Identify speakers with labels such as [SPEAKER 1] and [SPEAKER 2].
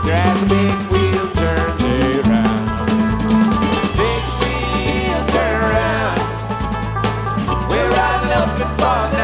[SPEAKER 1] drag the big wheel, turns it round. Big wheel, turn around. We're riding up in front.